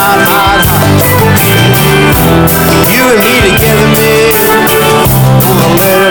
hot, hot, hot. You and me together, babe. Gonna let